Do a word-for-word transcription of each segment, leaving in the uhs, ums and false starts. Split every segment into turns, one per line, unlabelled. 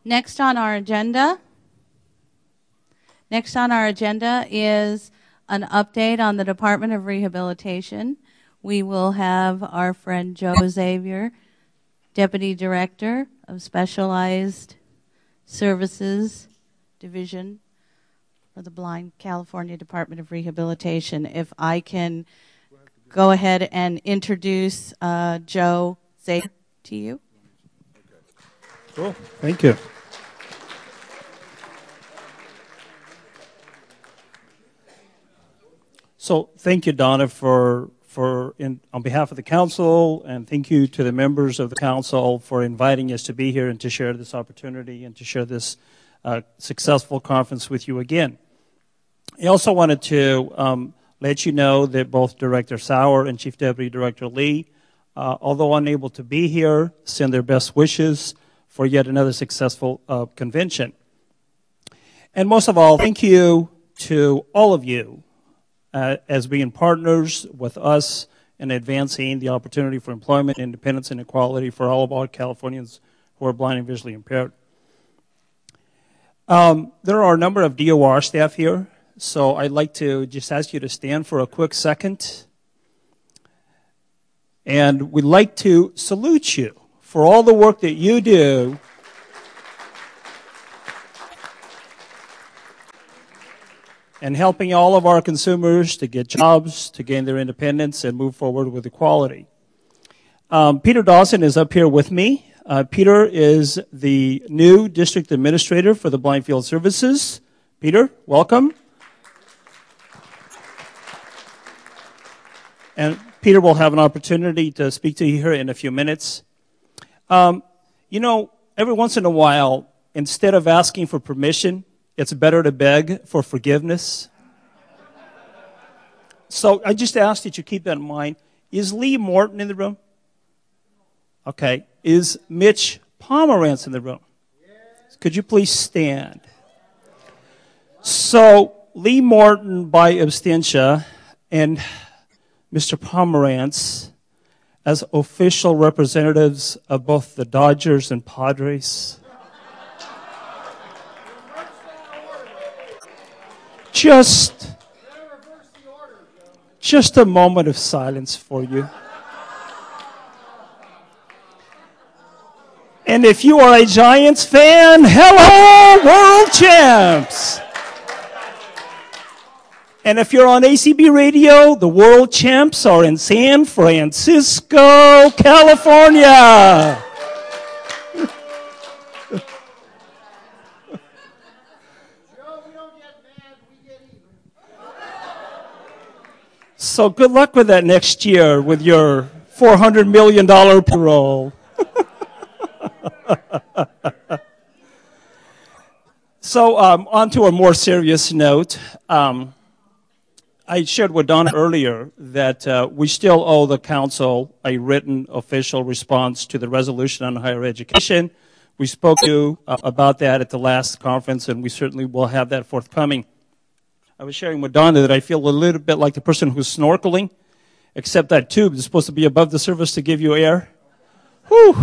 Next on our agenda, next on our agenda is an update on the Department of Rehabilitation. We will have our friend Joe Xavier, Deputy Director of Specialized Services Division for the Blind, California Department of Rehabilitation. If I can go ahead and introduce uh, Joe Xavier to you.
Cool. Thank you. So thank you, Donna, for for in, on behalf of the council, and thank you to the members of the council for inviting us to be here and to share this opportunity and to share this uh, successful conference with you again. I also wanted to um, let you know that both Director Sauer and Chief Deputy Director Lee, uh, although unable to be here, send their best wishes for yet another successful uh, convention. And most of all, thank you to all of you Uh, as being partners with us in advancing the opportunity for employment, independence, and equality for all of our Californians who are blind and visually impaired. Um, there are a number of D O R staff here, so I'd like to just ask you to stand for a quick second. And we'd like to salute you for all the work that you do and helping all of our consumers to get jobs, to gain their independence, and move forward with equality. Um, Peter Dawson is up here with me. Uh, Peter is the new district administrator for the Blind Field Services. Peter, welcome. And Peter will have an opportunity to speak to you here in a few minutes. Um, you know, every once in a while, instead of asking for permission, it's better to beg for forgiveness. So I just ask that you keep that in mind. Is Lee Morton in the room? Okay. Is Mitch Pomerantz in the room? Could you please stand? So Lee Morton by abstention and Mister Pomerantz as official representatives of both the Dodgers and Padres. Just, just a moment of silence for you. And if you are a Giants fan, hello, world champs. And if you're on A C B Radio, the world champs are in San Francisco, California. So good luck with that next year with your four hundred million dollars payroll. So um, on to a more serious note. Um, I shared with Donna earlier that uh, we still owe the council a written official response to the resolution on higher education. We spoke to you uh, about that at the last conference, and we certainly will have that forthcoming. I was sharing with Donna that I feel a little bit like the person who's snorkeling, except that tube is supposed to be above the surface to give you air. Whew.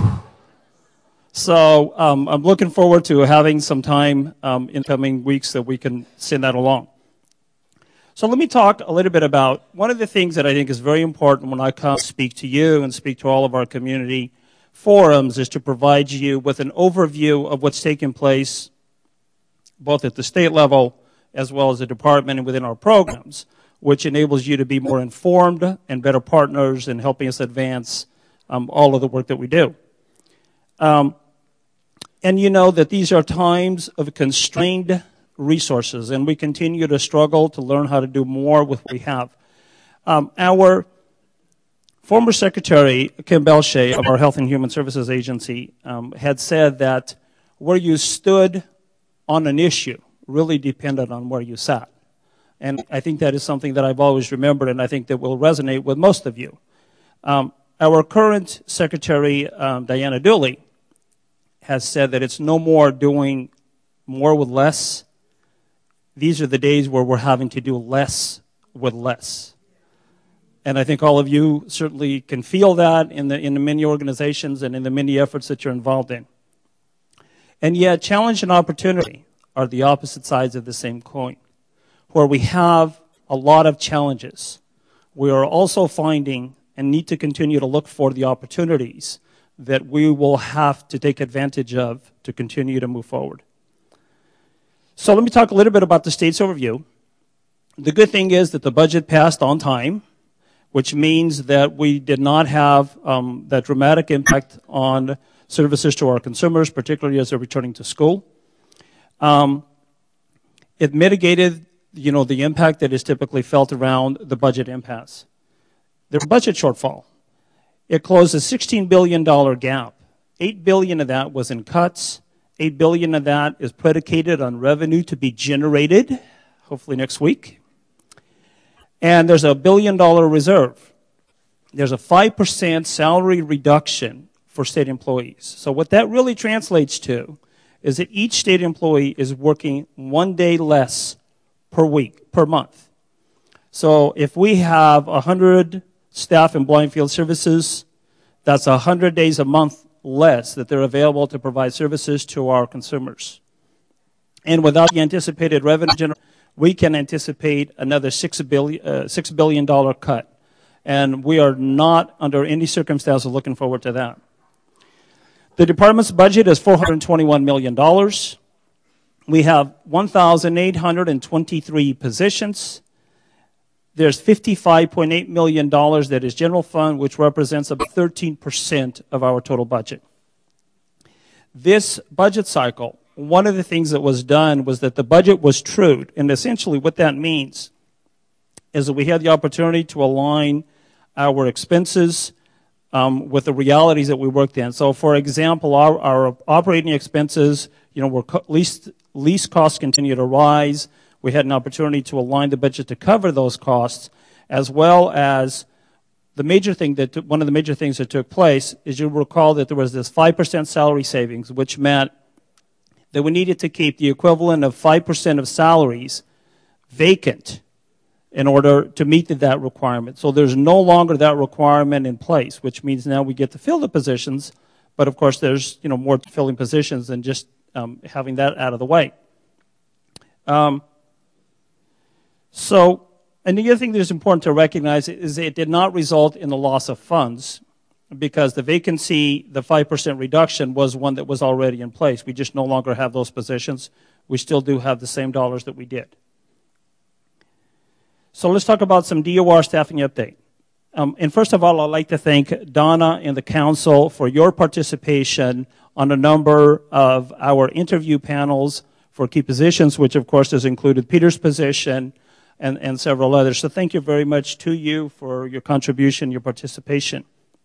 So um, I'm looking forward to having some time um, in coming weeks that we can send that along. So let me talk a little bit about one of the things that I think is very important when I come speak to you and speak to all of our community forums is to provide you with an overview of what's taking place both at the state level as well as the department and within our programs, which enables you to be more informed and better partners in helping us advance um, all of the work that we do. Um, and you know that these are times of constrained resources, and we continue to struggle to learn how to do more with what we have. Um, our former secretary, Kim Belshea, of our Health and Human Services Agency, um, had said that where you stood on an issue really depended on where you sat. And I think that is something that I've always remembered, and I think that will resonate with most of you. Um, our current secretary, um, Diana Dooley, has said that it's no more doing more with less. These are the days where we're having to do less with less. And I think all of you certainly can feel that in the, in the many organizations and in the many efforts that you're involved in. And yet, challenge and opportunity are the opposite sides of the same coin. Where we have a lot of challenges, we are also finding and need to continue to look for the opportunities that we will have to take advantage of to continue to move forward. So let me talk a little bit about the state's overview. The good thing is that the budget passed on time, which means that we did not have um, that dramatic impact on services to our consumers, particularly as they're returning to school. Um, it mitigated, you know, the impact that is typically felt around the budget impasse. The budget shortfall, it closed a sixteen billion dollars gap. eight billion dollars of that was in cuts. eight billion dollars of that is predicated on revenue to be generated, hopefully next week. And there's a billion dollar reserve. There's a five percent salary reduction for state employees. So what that really translates to is that each state employee is working one day less per week, per month. So if we have one hundred staff in blind field services, that's one hundred days a month less that they're available to provide services to our consumers. And without the anticipated revenue generation, we can anticipate another six billion dollars uh, six billion dollars cut. And we are not, under any circumstances, looking forward to that. The department's budget is four hundred twenty-one million dollars. We have one thousand eight hundred twenty-three positions. There's fifty-five point eight million dollars that is general fund, which represents about thirteen percent of our total budget. This budget cycle, one of the things that was done was that the budget was trued. And essentially what that means is that we had the opportunity to align our expenses um, with the realities that we worked in. So, for example, our, our operating expenses, you know, were co- least, lease costs continue to rise. We had an opportunity to align the budget to cover those costs, as well as the major thing that, t- one of the major things that took place is you'll recall that there was this five percent salary savings, which meant that we needed to keep the equivalent of five percent of salaries vacant in order to meet that requirement. So there's no longer that requirement in place, which means now we get to fill the positions, but of course there's, you know, more filling positions than just um, having that out of the way. Um, so, and the other thing that is important to recognize is it did not result in the loss of funds, because the vacancy, the five percent reduction, was one that was already in place. We just no longer have those positions. We still do have the same dollars that we did. So let's talk about some D O R staffing update. Um, and first of all, I'd like to thank Donna and the council for your participation on a number of our interview panels for key positions, which of course has included Peter's position and, and several others. So thank you very much to you for your contribution, your participation.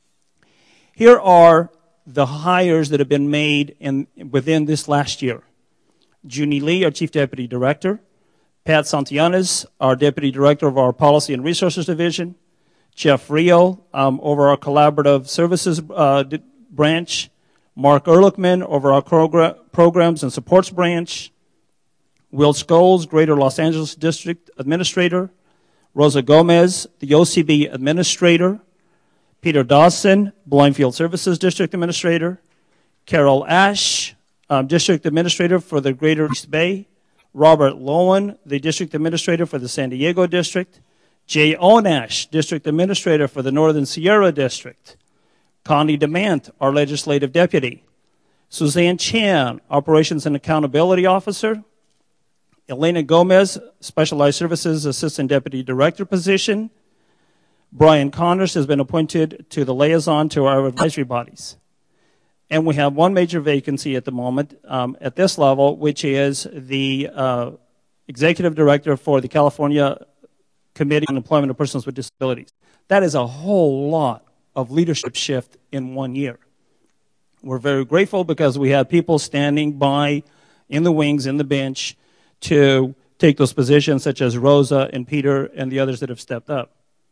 Here are the hires that have been made in, within this last year. Junie Lee, our Chief Deputy Director. Pat Santillanes, our Deputy Director of our Policy and Resources Division. Jeff Rio, um, over our Collaborative Services uh, d- branch. Mark Ehrlichman, over our progr- Programs and Supports branch. Will Scholes, Greater Los Angeles District Administrator. Rosa Gomez, the O C B Administrator. Peter Dawson, Blind Field Services District Administrator. Carol Ash, um, District Administrator for the Greater East Bay. Robert Lowen, the District Administrator for the San Diego District. Jay Onash, District Administrator for the Northern Sierra District. Connie DeMant, our Legislative Deputy. Suzanne Chan, Operations and Accountability Officer. Elena Gomez, Specialized Services Assistant Deputy Director position. Brian Connors has been appointed to the liaison to our advisory bodies. And we have one major vacancy at the moment um, at this level, which is the uh, Executive Director for the California Committee on Employment of Persons with Disabilities. That is a whole lot of leadership shift in one year. We're very grateful because we have people standing by in the wings, in the bench, to take those positions, such as Rosa and Peter and the others that have stepped up.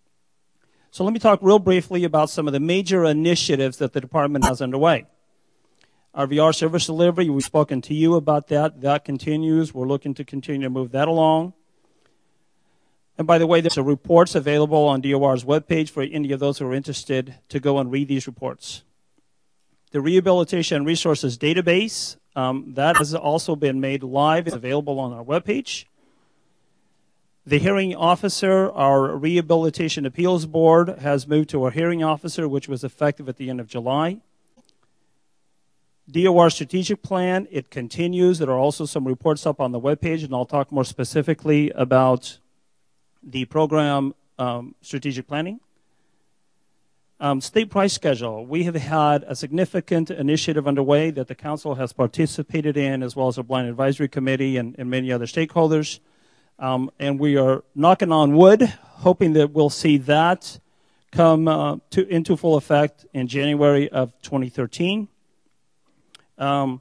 So let me talk real briefly about some of the major initiatives that the department has underway. Our V R service delivery, we've spoken to you about that. That continues. We're looking to continue to move that along. And by the way, there's a reports available on D O R's webpage for any of those who are interested to go and read these reports. The Rehabilitation Resources Database, Um, that has also been made live. It's available on our webpage. The hearing officer, our Rehabilitation Appeals Board, has moved to a hearing officer, which was effective at the end of July. D O R strategic plan, it continues. There are also some reports up on the webpage, and I'll talk more specifically about the program um, strategic planning. Um, state price schedule. We have had a significant initiative underway that the council has participated in, as well as our blind advisory committee and, and many other stakeholders. Um, and we are knocking on wood, hoping that we'll see that come uh, to, into full effect in January of twenty thirteen. Um,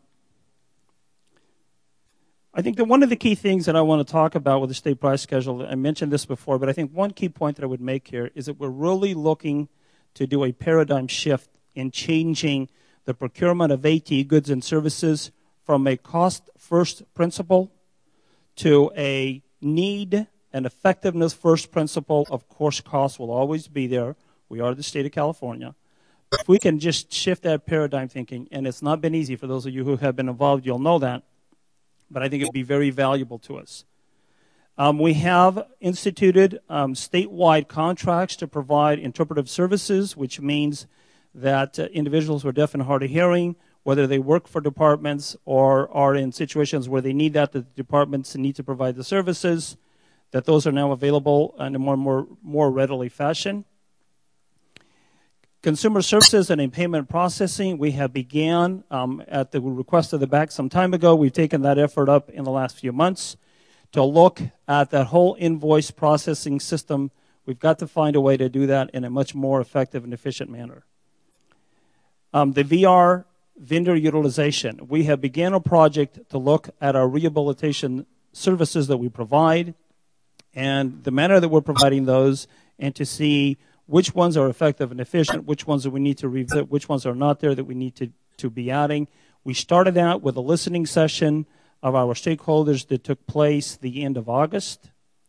I think that one of the key things that I want to talk about with the state price schedule, I mentioned this before, but I think one key point that I would make here is that we're really looking to do a paradigm shift in changing the procurement of A T goods and services from a cost-first principle to a need and effectiveness first principle. Of course, cost will always be there. We are the state of California. If we can just shift that paradigm thinking, and it's not been easy for those of you who have been involved, you'll know that, but I think it'd be very valuable to us. Um, we have instituted um, statewide contracts to provide interpretive services, which means that uh, individuals who are deaf and hard of hearing, whether they work for departments or are in situations where they need that, the departments need to provide the services, that those are now available in a more, more, more readily fashion. Consumer services and in payment processing, we have began um, at the request of the B A C some time ago. We've taken that effort up in the last few months to look at that whole invoice processing system. We've got to find a way to do that in a much more effective and efficient manner. Um, the V R vendor utilization. We have began a project to look at our rehabilitation services that we provide and the manner that we're providing those, and to see which ones are effective and efficient, which ones that we need to revisit, which ones are not there that we need to, to be adding. We started out with a listening session of our stakeholders that took place the end of August.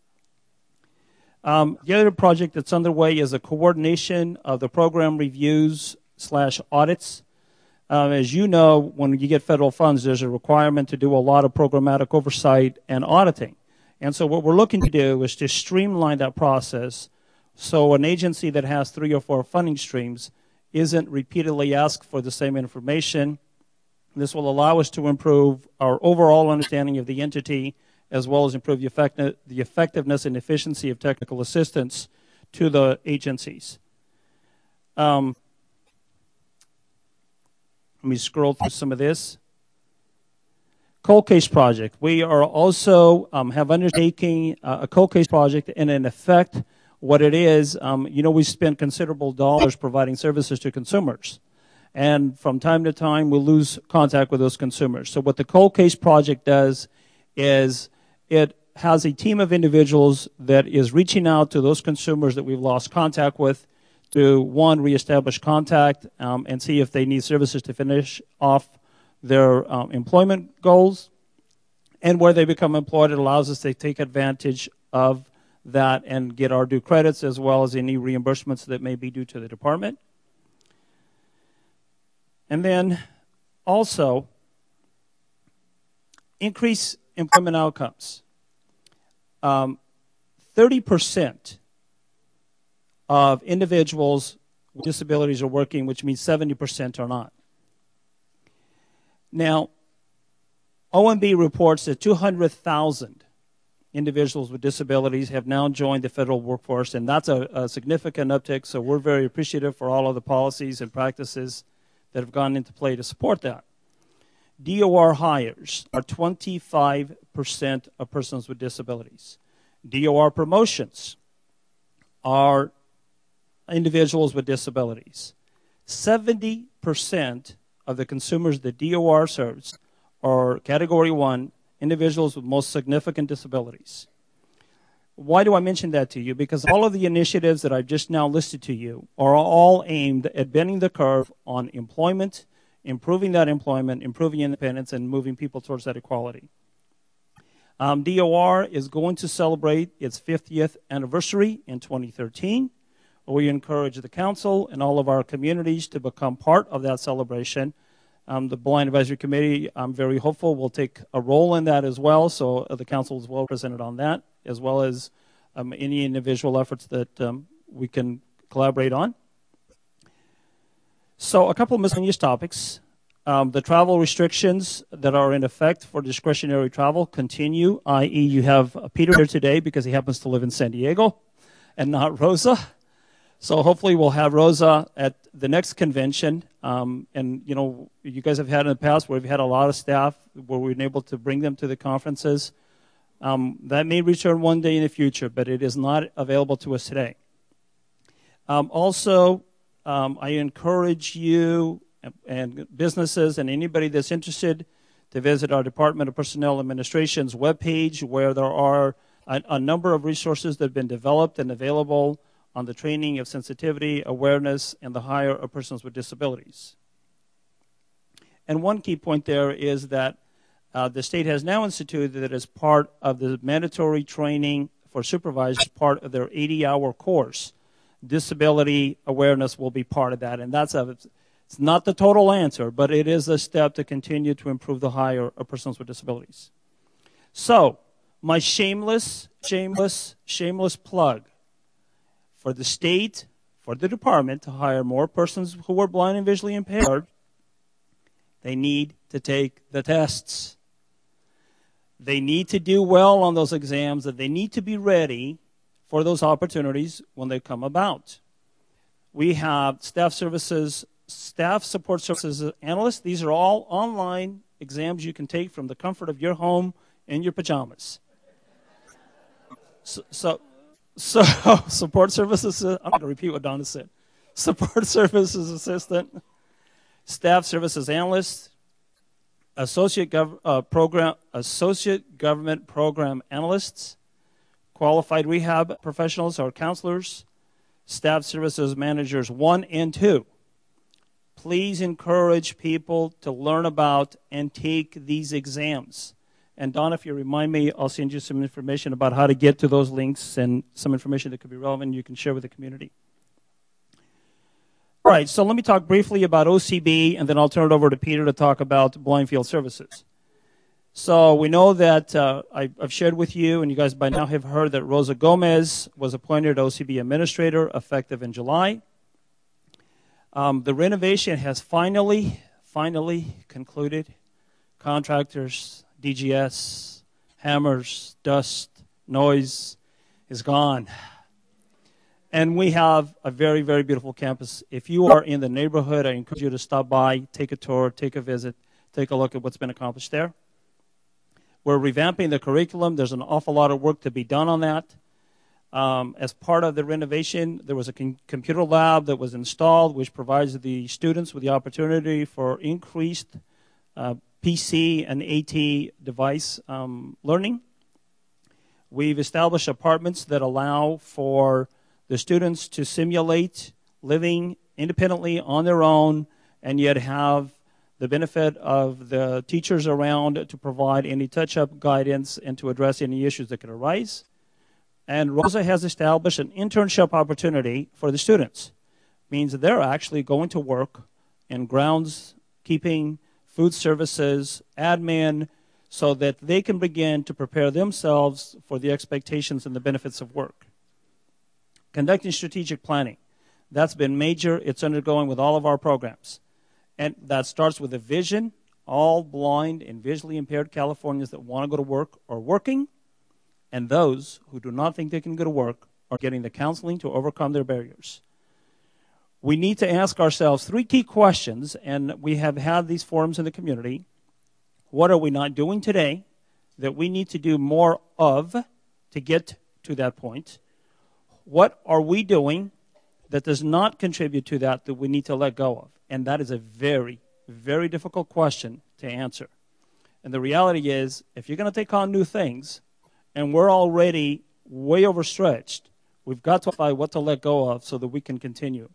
Um, the other project that's underway is a coordination of the program reviews slash audits. Um, as you know, when you get federal funds, there's a requirement to do a lot of programmatic oversight and auditing. And so what we're looking to do is to streamline that process so an agency that has three or four funding streams isn't repeatedly asked for the same information. This will allow us to improve our overall understanding of the entity, as well as improve the, effect the effectiveness and efficiency of technical assistance to the agencies. Um, let me scroll through some of this. Cold case project. We are also um, have undertaking uh, a cold case project, and in effect, what it is, um, you know, we spend considerable dollars providing services to consumers. And from time to time, we'll lose contact with those consumers. So what the Cold Case Project does is it has a team of individuals that is reaching out to those consumers that we've lost contact with to, one, reestablish contact um, and see if they need services to finish off their um, employment goals. And where they become employed, it allows us to take advantage of that and get our due credits, as well as any reimbursements that may be due to the department. And then also increase employment outcomes. Um, thirty percent of individuals with disabilities are working, which means seventy percent are not. Now, O M B reports that two hundred thousand individuals with disabilities have now joined the federal workforce, and that's a, a significant uptick, so we're very appreciative for all of the policies and practices that have gone into play to support that. D O R hires are twenty-five percent of persons with disabilities. D O R promotions are individuals with disabilities. seventy percent of the consumers that D O R serves are Category one, individuals with most significant disabilities. Why do I mention that to you? Because all of the initiatives that I've just now listed to you are all aimed at bending the curve on employment, improving that employment, improving independence, and moving people towards that equality. Um, D O R is going to celebrate its fiftieth anniversary in twenty thirteen. We encourage the council and all of our communities to become part of that celebration. Um, the Blind Advisory Committee, I'm very hopeful, will take a role in that as well, so uh, the council is well represented on that, as well as um, any individual efforts that um, we can collaborate on. So a couple of miscellaneous topics. Um, the travel restrictions that are in effect for discretionary travel continue, that is you have Peter here today because he happens to live in San Diego and not Rosa. So hopefully we'll have Rosa at the next convention. Um, and, you know, you guys have had in the past where we've had a lot of staff where we've been able to bring them to the conferences. Um, that may return one day in the future, but it is not available to us today. Um, also, um, I encourage you and, and businesses and anybody that's interested to visit our Department of Personnel Administration's webpage, where there are a, a number of resources that have been developed and available on the training of sensitivity, awareness, and the hire of persons with disabilities. And one key point there is that uh, the state has now instituted that as part of the mandatory training for supervisors, part of their eighty-hour course, disability awareness will be part of that. And that's a, it's not the total answer, but it is a step to continue to improve the hire of persons with disabilities. So, my shameless, shameless, shameless plug for the state, for the department to hire more persons who are blind and visually impaired, they need to take the tests. They need to do well on those exams, and they need to be ready for those opportunities when they come about. We have staff services, staff support services analysts. These are all online exams you can take from the comfort of your home in your pajamas. So, so So, support services, I'm going to repeat what Donna said. Support services assistant, staff services analyst, associate, gov, uh, program, associate government program analysts, qualified rehab professionals or counselors, staff services managers one and two. Please encourage people to learn about and take these exams. And Don, if you remind me, I'll send you some information about how to get to those links and some information that could be relevant you can share with the community. All right, so let me talk briefly about O C B, and then I'll turn it over to Peter to talk about blind field services. So we know that uh, I, I've shared with you, and you guys by now have heard that Rosa Gomez was appointed O C B administrator effective in July. Um, the renovation has finally, finally concluded. Contractors, D G S, hammers, dust, noise is gone. And we have a very, very beautiful campus. If you are in the neighborhood, I encourage you to stop by, take a tour, take a visit, take a look at what's been accomplished there. We're revamping the curriculum. There's an awful lot of work to be done on that. Um, as part of the renovation, there was a com- computer lab that was installed, which provides the students with the opportunity for increased uh, P C and AT device um, learning. We've established apartments that allow for the students to simulate living independently on their own and yet have the benefit of the teachers around to provide any touch-up guidance and to address any issues that could arise. And Rosa has established an internship opportunity for the students. It means that they're actually going to work in groundskeeping, food services, admin, so that they can begin to prepare themselves for the expectations and the benefits of work. Conducting strategic planning. That's been major. It's undergoing with all of our programs. And that starts with a vision. All blind and visually impaired Californians that want to go to work are working, and those who do not think they can go to work are getting the counseling to overcome their barriers. We need to ask ourselves three key questions, and we have had these forums in the community. What are we not doing today that we need to do more of to get to that point? What are we doing that does not contribute to that that we need to let go of? And that is a very, very difficult question to answer. And the reality is, if you're going to take on new things, and we're already way overstretched, we've got to find what to let go of so that we can continue.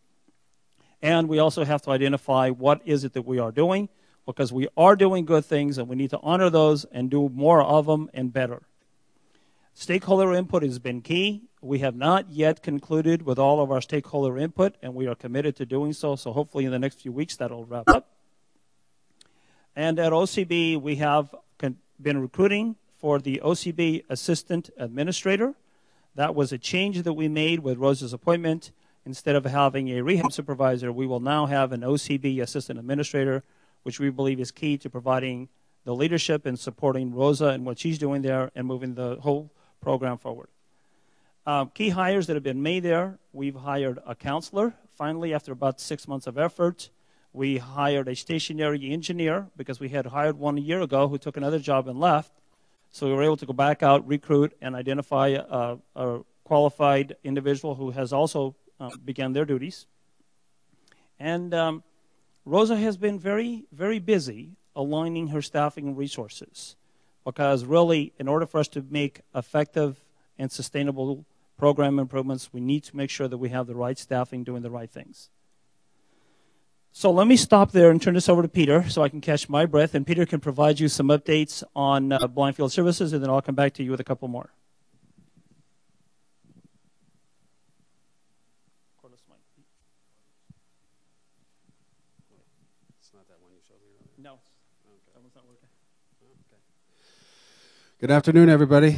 And we also have to identify what is it that we are doing, because we are doing good things, and we need to honor those and do more of them and better. Stakeholder input has been key. We have not yet concluded with all of our stakeholder input, and we are committed to doing so, so hopefully in the next few weeks that will wrap up. And at O C B, we have been recruiting for the O C B Assistant Administrator. That was a change that we made with Rosa's appointment. Instead of having a rehab supervisor, we will now have an O C B Assistant Administrator, which we believe is key to providing the leadership and supporting Rosa and what she's doing there and moving the whole program forward. Um, key hires that have been made there, we've hired a counselor. Finally, after about six months of effort, we hired a stationary engineer because we had hired one a year ago who took another job and left. So we were able to go back out, recruit, and identify a, a qualified individual who has also uh, begun their duties. And um, Rosa has been very, very busy aligning her staffing resources because really, in order for us to make effective and sustainable program improvements, we need to make sure that we have the right staffing doing the right things. So let me stop there and turn this over to Peter so I can catch my breath, and Peter can provide you some updates on uh, Blind Field Services, and then I'll come back to you with a couple more.
It's not that one you showed me earlier?
No,
okay.
That one's not working.
Okay. Good afternoon, everybody.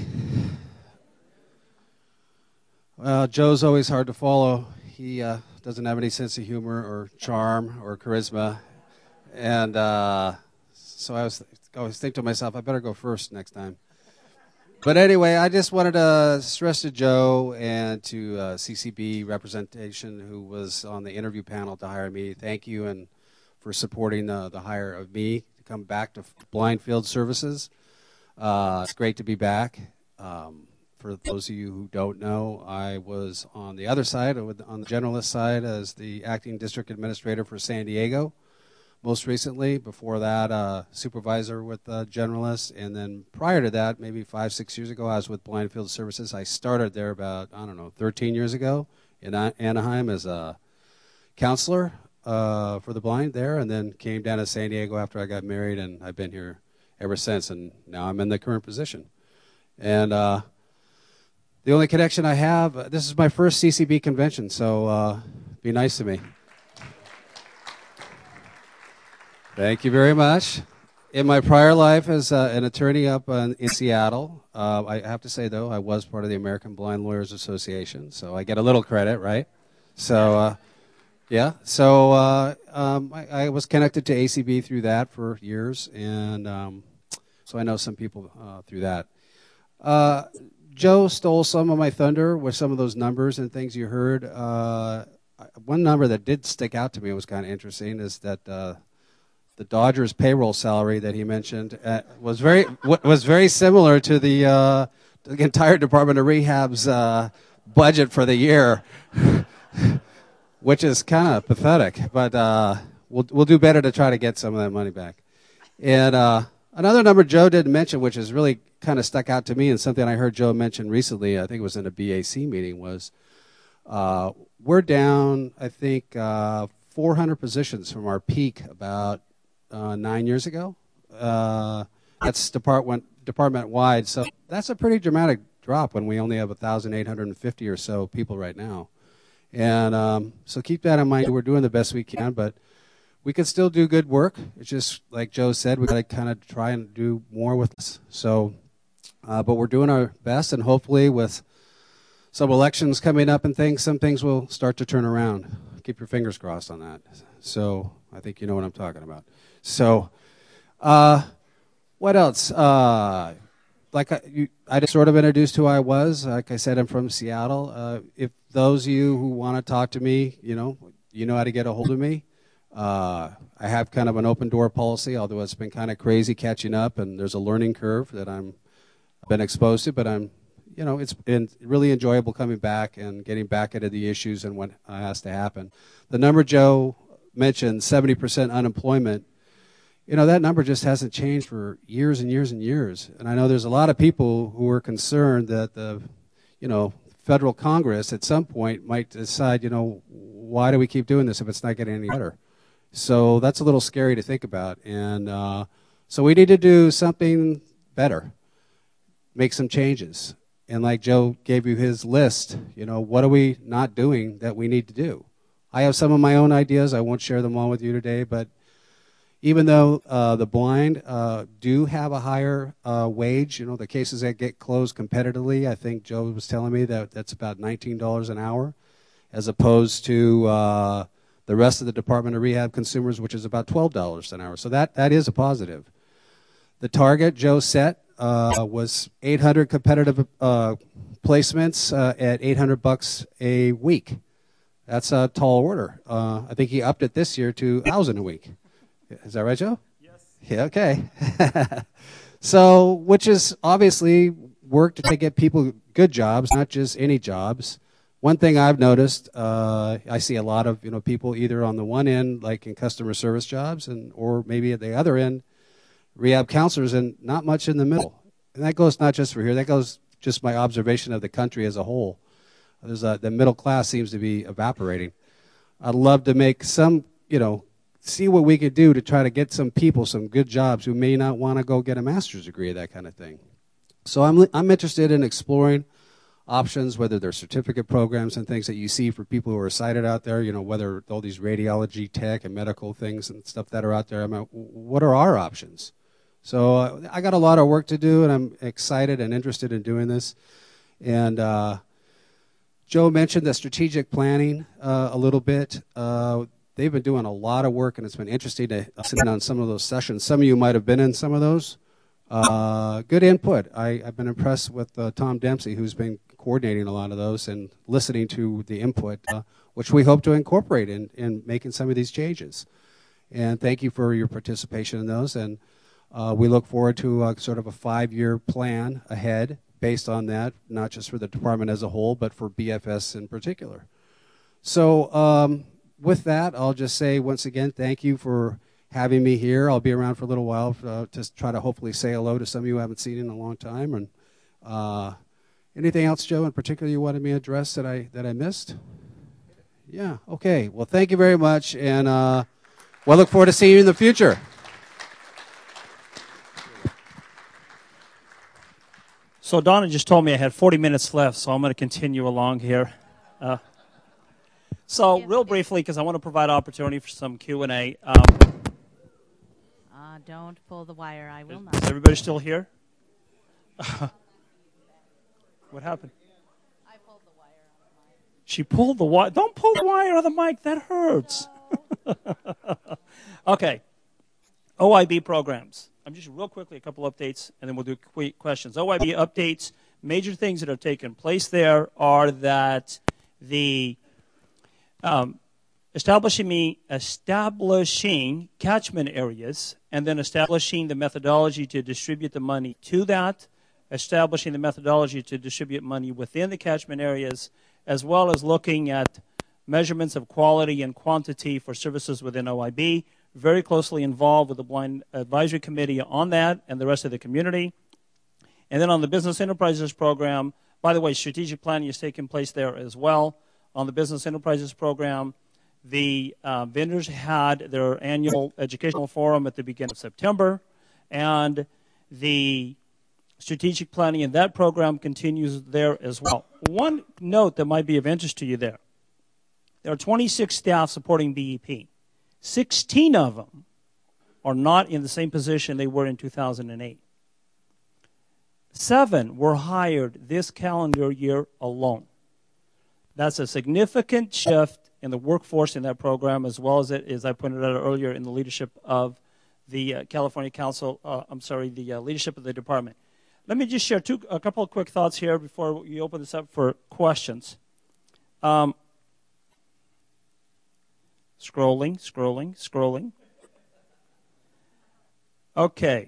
Well, Joe's always hard to follow. He uh, doesn't have any sense of humor or charm or charisma. And uh, so I was I always think to myself, I better go first next time. But anyway, I just wanted to stress to Joe and to uh, C C B representation who was on the interview panel to hire me, thank you and for supporting uh, the hire of me to come back to Blind Field Services. Uh, it's great to be back. Um, For those of you who don't know, I was on the other side, on the generalist side, as the acting district administrator for San Diego, most recently. Before that, uh, supervisor with uh, generalists. And then prior to that, maybe five, six years ago, I was with Blind Field Services. I started there about, I don't know, thirteen years ago in Anaheim as a counselor uh, for the blind there, and then came down to San Diego after I got married, and I've been here ever since. And now I'm in the current position. And uh, the only connection I have, uh, this is my first C C B convention, so uh, be nice to me. Thank you very much. In my prior life as uh, an attorney up in, in Seattle, uh, I have to say, though, I was part of the American Blind Lawyers Association, so I get a little credit, right? So, uh, yeah, so uh, um, I, I was connected to A C B through that for years, and um, so I know some people uh, through that. Uh, Joe stole some of my thunder with some of those numbers and things you heard. Uh, one number that did stick out to me and was kind of interesting is that uh, the Dodgers payroll salary that he mentioned uh, was very was very similar to the, uh, the entire Department of Rehab's uh, budget for the year, which is kind of pathetic. But uh, we'll we'll do better to try to get some of that money back. And uh, another number Joe didn't mention, which is really kind of stuck out to me, and something I heard Joe mention recently, I think it was in a B A C meeting, was uh, we're down, I think, uh, four hundred positions from our peak about uh, nine years ago. Uh, that's department, department-wide, so that's a pretty dramatic drop when we only have one thousand eight hundred fifty or so people right now. And um, so keep that in mind. We're doing the best we can, but we can still do good work. It's just, like Joe said, we've got to kind of try and do more with this. So, uh, but we're doing our best, and hopefully with some elections coming up and things, some things will start to turn around. Keep your fingers crossed on that. So I think you know what I'm talking about. So uh, what else? Uh, like I, you, I just sort of introduced who I was. Like I said, I'm from Seattle. Uh, if those of you who want to talk to me, you know, you know how to get a hold of me. Uh, I have kind of an open door policy, although it's been kind of crazy catching up, and there's a learning curve that I'm I've been exposed to. But I'm, you know, it's been really enjoyable coming back and getting back into the issues and what has to happen. The number Joe mentioned, seventy percent unemployment. You know, that number just hasn't changed for years and years and years. And I know there's a lot of people who are concerned that the, you know, federal Congress at some point might decide, you know, why do we keep doing this if it's not getting any better? So that's a little scary to think about. And uh, so we need to do something better, make some changes. And like Joe gave you his list, you know, what are we not doing that we need to do? I have some of my own ideas. I won't share them all with you today, but, even though uh, the blind uh, do have a higher uh, wage, you know, the cases that get closed competitively, I think Joe was telling me that that's about nineteen dollars an hour, as opposed to uh, the rest of the Department of Rehab consumers, which is about twelve dollars an hour. So that, that is a positive. The target Joe set uh, was eight hundred competitive uh, placements uh, at eight hundred bucks a week. That's a tall order. Uh, I think he upped it this year to one thousand a week. Is that right, Joe?
Yes.
Yeah, okay. So, which is obviously work to get people good jobs, not just any jobs. One thing I've noticed, uh, I see a lot of you know people either on the one end, like in customer service jobs, and or maybe at the other end, rehab counselors, and not much in the middle. And that goes not just for here. That goes just my observation of the country as a whole. There's a, the middle class seems to be evaporating. I'd love to make some, you know, see what we could do to try to get some people some good jobs who may not want to go get a master's degree, that kind of thing. So I'm I'm interested in exploring options, whether they're certificate programs and things that you see for people who are sighted out there, you know, whether all these radiology tech and medical things and stuff that are out there. I mean, what are our options? So uh, I got a lot of work to do, and I'm excited and interested in doing this. And uh, Joe mentioned the strategic planning uh, a little bit. Uh, they've been doing a lot of work, and it's been interesting to sit in on some of those sessions. Some of you might have been in some of those. Uh, good input. I, I've been impressed with uh, Tom Dempsey, who's been coordinating a lot of those and listening to the input, uh, which we hope to incorporate in, in making some of these changes. And thank you for your participation in those. And uh, we look forward to uh, sort of a five-year plan ahead based on that, not just for the department as a whole, but for B F S in particular. So um, with that, I'll just say once again, thank you for having me here. I'll be around for a little while uh, to try to hopefully say hello to some of you I haven't seen in a long time. And uh, anything else, Joe, in particular you wanted me to address that I that I missed? Yeah, okay. Well, thank you very much, and uh, we'll look forward to seeing you in the future.
So Donna just told me I had forty minutes left, so I'm going to continue along here. Uh, so real briefly, because I want to provide opportunity for some Q and A. Um,
Uh, don't pull the wire. I will
is,
not.
is everybody still here? What happened?
I pulled the wire on the mic.
She pulled the wire. Don't pull the wire on the mic. That hurts. Okay. O I B programs. I'm just real quickly a couple updates, and then we'll do quick questions. O I B updates. Major things that have taken place there are that the um, establishing me establishing catchment areas, and then establishing the methodology to distribute the money to that, establishing the methodology to distribute money within the catchment areas, as well as looking at measurements of quality and quantity for services within O I B. Very closely involved with the Blind Advisory Committee on that and the rest of the community. And then on the Business Enterprises Program, by the way, strategic planning is taking place there as well. On the Business Enterprises Program, the uh, vendors had their annual educational forum at the beginning of September, and the strategic planning in that program continues there as well. One note that might be of interest to you there. There are twenty-six staff supporting B E P. sixteen of them are not in the same position they were in two thousand eight. Seven were hired this calendar year alone. That's a significant shift in the workforce in that program, as well as, it, as I pointed out earlier, in the leadership of the uh, California Council, uh, I'm sorry, the uh, leadership of the department. Let me just share two, a couple of quick thoughts here before we open this up for questions. Um, Scrolling, scrolling, scrolling. Okay.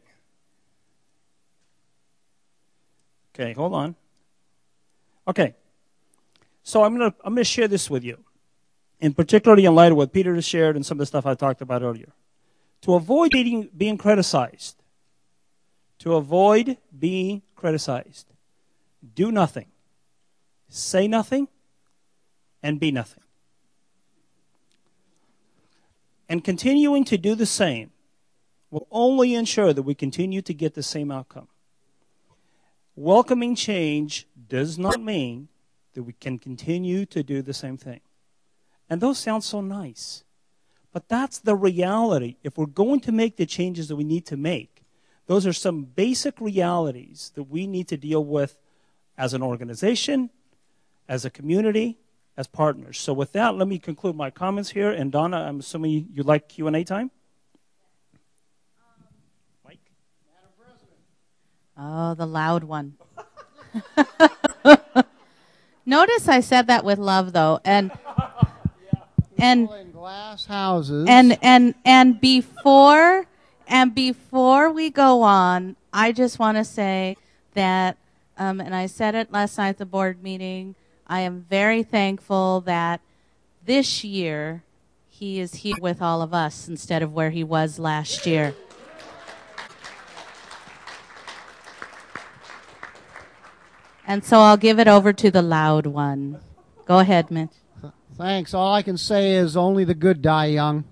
Okay, hold on. Okay. So I'm gonna I'm gonna share this with you, and particularly in light of what Peter has shared and some of the stuff I talked about earlier. To avoid being, being criticized, to avoid being criticized, do nothing, say nothing, and be nothing. And continuing to do the same will only ensure that we continue to get the same outcome. Welcoming change does not mean that we can continue to do the same thing. And those sound so nice. But that's the reality. If we're going to make the changes that we need to make, those are some basic realities that we need to deal with as an organization, as a community, as partners. So with that, let me conclude my comments here. And Donna, I'm assuming you like Q and A time? Mike?
Madam President.
Oh, the loud one. Notice I said that with love, though, and and
in glass houses.
and and and before and before we go on, I just want to say that, um, and I said it last night at the board meeting. I am very thankful that this year he is here with all of us instead of where he was last year. And so I'll give it over to the loud one. Go ahead, Mitch.
Thanks. All I can say is only the good die young.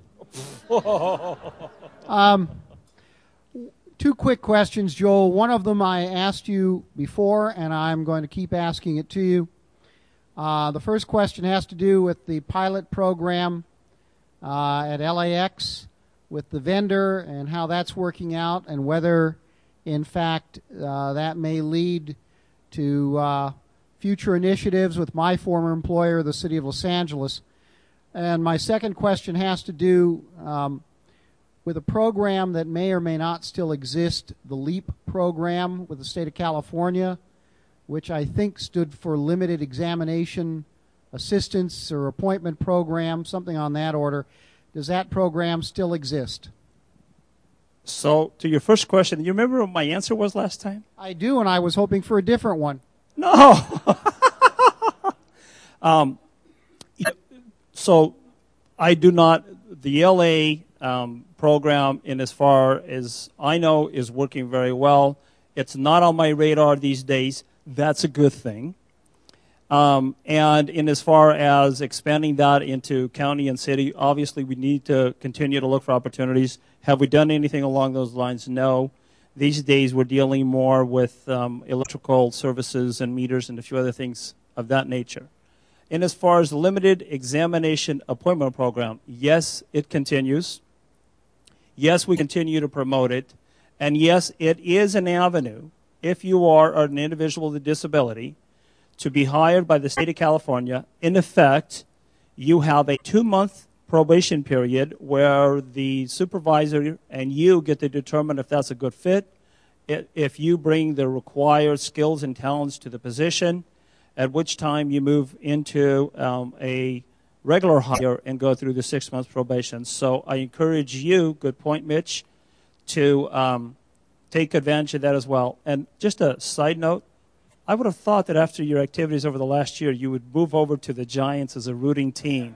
um, two quick questions, Joel. One of them I asked you before, and I'm going to keep asking it to you. Uh, the first question has to do with the pilot program uh, at L A X with the vendor and how that's working out, and whether, in fact, uh, that may lead to uh, future initiatives with my former employer, the City of Los Angeles. And my second question has to do um, with a program that may or may not still exist, the LEAP program with the state of California, which I think stood for Limited Examination Assistance or Appointment Program, something on that order. Does that program still exist?
So, to your first question, you remember what my answer was last time?
I do, and I was hoping for a different one.
No. um, so, I do not, the L A um, program, in as far as I know, is working very well. It's not on my radar these days. That's a good thing. Um, and in as far as expanding that into county and city, obviously we need to continue to look for opportunities. Have we done anything along those lines? No. These days we're dealing more with um, electrical services and meters and a few other things of that nature. And as far as the limited examination appointment program, yes, it continues. Yes, we continue to promote it. And yes, it is an avenue, if you are an individual with a disability, to be hired by the state of California. In effect, you have a two-month probation period where the supervisor and you get to determine if that's a good fit, if you bring the required skills and talents to the position, at which time you move into um, a regular hire and go through the six months probation. So I encourage you, good point, Mitch, to um, take advantage of that as well. And just a side note, I would have thought that after your activities over the last year, you would move over to the Giants as a rooting team.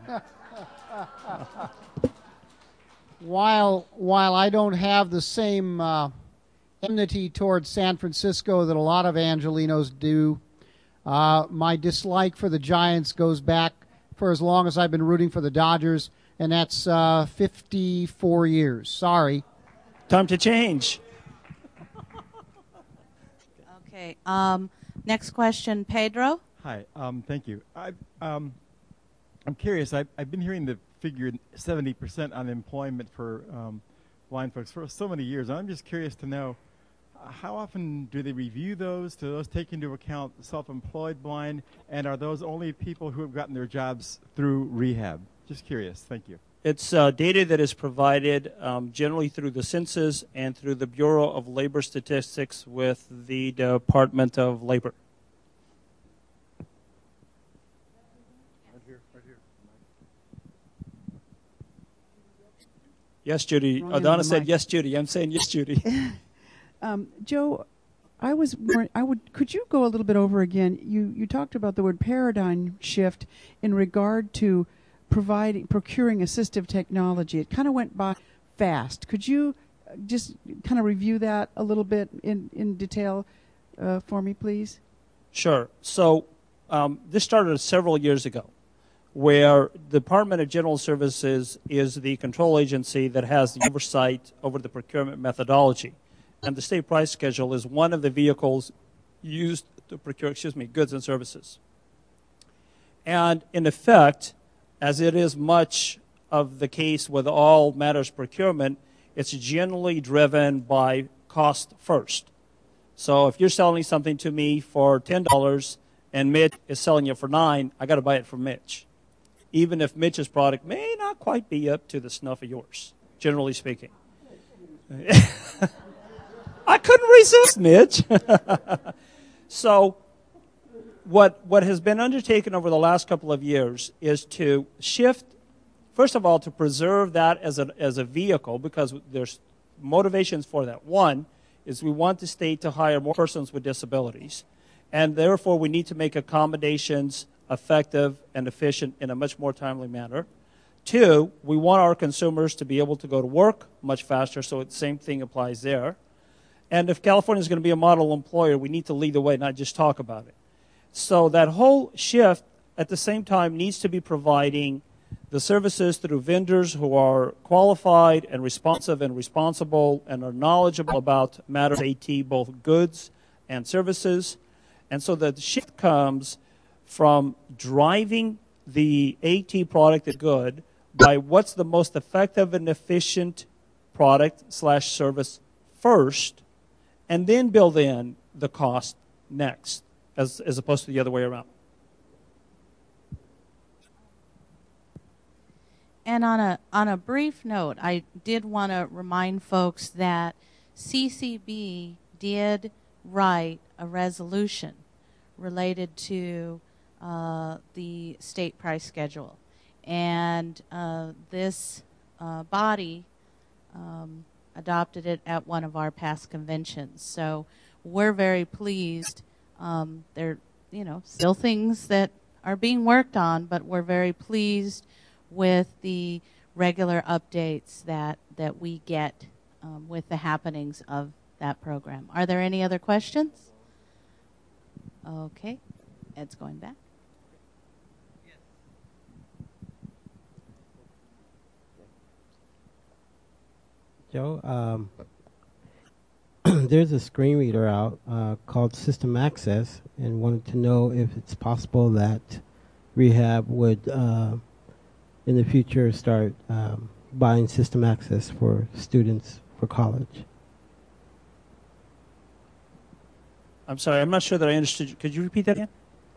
while while I don't have the same uh, enmity towards San Francisco that a lot of Angelinos do, uh, my dislike for the Giants goes back for as long as I've been rooting for the Dodgers, and that's uh, fifty-four years. Sorry.
Time to change.
Okay. Um, next question, Pedro.
Hi. Um, thank you. I, um, I'm curious. I've, I've been hearing the figure seventy percent unemployment for um, blind folks for so many years. I'm just curious to know, uh, how often do they review those? Do those take into account self-employed blind? And are those only people who have gotten their jobs through rehab? Just curious. Thank you.
It's uh, data that is provided um, generally through the census and through the Bureau of Labor Statistics with the Department of Labor.
Right here, right here.
Yes, Judy.
Wrong
Oh,
end of
Donna
the
said
mic.
yes, Judy. I'm saying yes, Judy.
Um, Joe, I was more, I would could you go a little bit over again? You you talked about the word paradigm shift in regard to providing procuring assistive technology. It kind of went by fast. Could you just kind of review that a little bit in in detail uh, for me, please?
Sure. So um, this started several years ago, where the Department of General Services is the control agency that has the oversight over the procurement methodology. And the state price schedule is one of the vehicles used to procure, excuse me, goods and services. And in effect, as it is much of the case with all matters procurement, it's generally driven by cost first. So if you're selling something to me for ten dollars and Mitch is selling it for nine, I got to buy it from Mitch, even if Mitch's product may not quite be up to the snuff of yours, generally speaking. I couldn't resist, Mitch. So what what has been undertaken over the last couple of years is to shift, first of all, to preserve that as a, as a vehicle, because there's motivations for that. One is we want the state to hire more persons with disabilities, and therefore we need to make accommodations effective and efficient in a much more timely manner. Two, we want our consumers to be able to go to work much faster, so the same thing applies there. And if California is going to be a model employer, we need to lead the way, not just talk about it. So that whole shift, at the same time, needs to be providing the services through vendors who are qualified and responsive and responsible and are knowledgeable about matters AT, both goods and services. And so the shift comes from driving the AT product and good by what's the most effective and efficient product slash service first, and then build in the cost next, as, as opposed to the other way around.
And on a on a brief note, I did want to remind folks that C C B did write a resolution related to uh, the state price schedule, and uh, this uh, body um, adopted it at one of our past conventions. So we're very pleased. Um, there, you know, still things that are being worked on, but we're very pleased with the regular updates that, that we get um, with the happenings of that program. Are there any other questions? Okay, Ed's going back.
Joe, um, there's a screen reader out uh, called System Access, and wanted to know if it's possible that Rehab would uh, in the future start um, buying System Access for students for college.
I'm sorry, I'm not sure that I understood you. Could you repeat that again?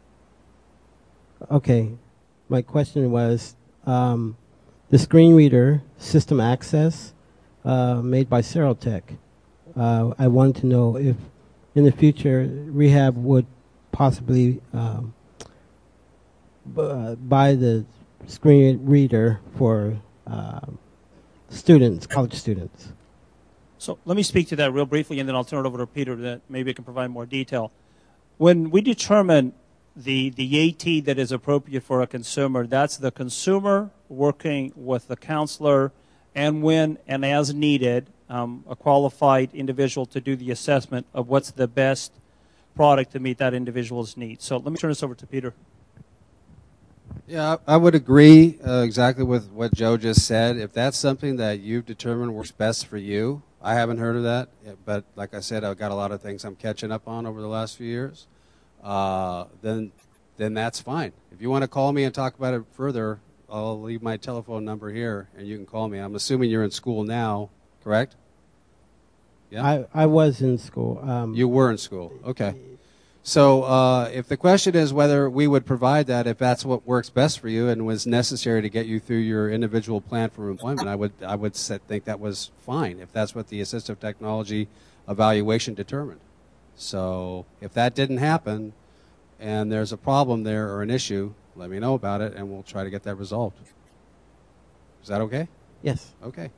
Okay. My question was, um, the screen reader System Access uh, made by Serotech. Uh, I wanted to know if in the future Rehab would possibly um, b- uh, buy the screen reader for uh, students, college students.
So let me speak to that real briefly, and then I'll turn it over to Peter that maybe can provide more detail. When we determine the, the AT that is appropriate for a consumer, that's the consumer working with the counselor, and when and as needed, um, a qualified individual to do the assessment of what's the best product to meet that individual's needs. So let me turn this over to Peter.
Yeah, I I would agree uh, exactly with what Joe just said. If that's something that you've determined works best for you, I haven't heard of that, but like I said, I've got a lot of things I'm catching up on over the last few years. Uh, then, then that's fine. If you want to call me and talk about it further, I'll leave my telephone number here, and you can call me. I'm assuming you're in school now, correct? Yeah.
I, I was in school. Um,
You were in school. Okay. So uh, if the question is whether we would provide that, if that's what works best for you and was necessary to get you through your individual plan for employment, I would I would set, think that was fine if that's what the assistive technology evaluation determined. So if that didn't happen and there's a problem there or an issue, let me know about it and we'll try to get that resolved. Is that okay?
Yes.
Okay.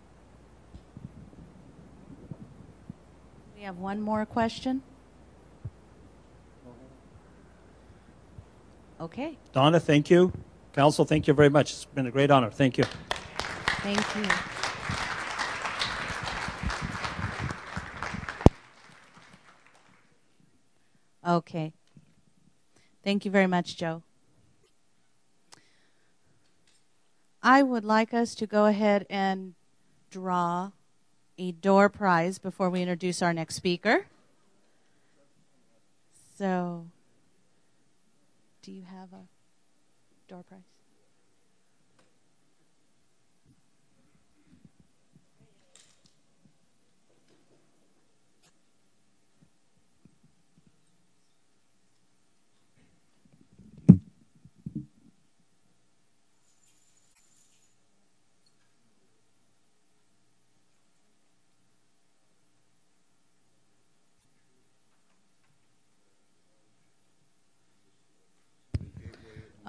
We have one more question. Okay,
Donna, thank you. Council, thank you very much. It's been a great honor. Thank you.
thank you. Okay. Thank you very much, Joe. I would like us to go ahead and draw a door prize before we introduce our next speaker. So, do you have a door prize?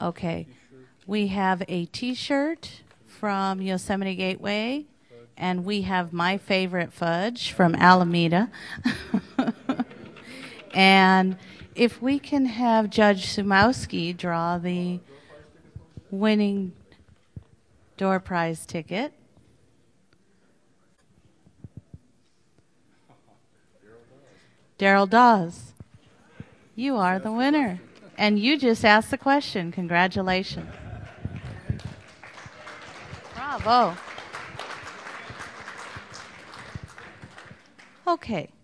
Okay. We have a T-shirt from Yosemite Gateway, and we have my favorite fudge from Alameda. And if we can have Judge Sumowski draw the winning door prize ticket. Daryl Dawes, you are the winner. And you just asked the question. Congratulations. Bravo. Okay.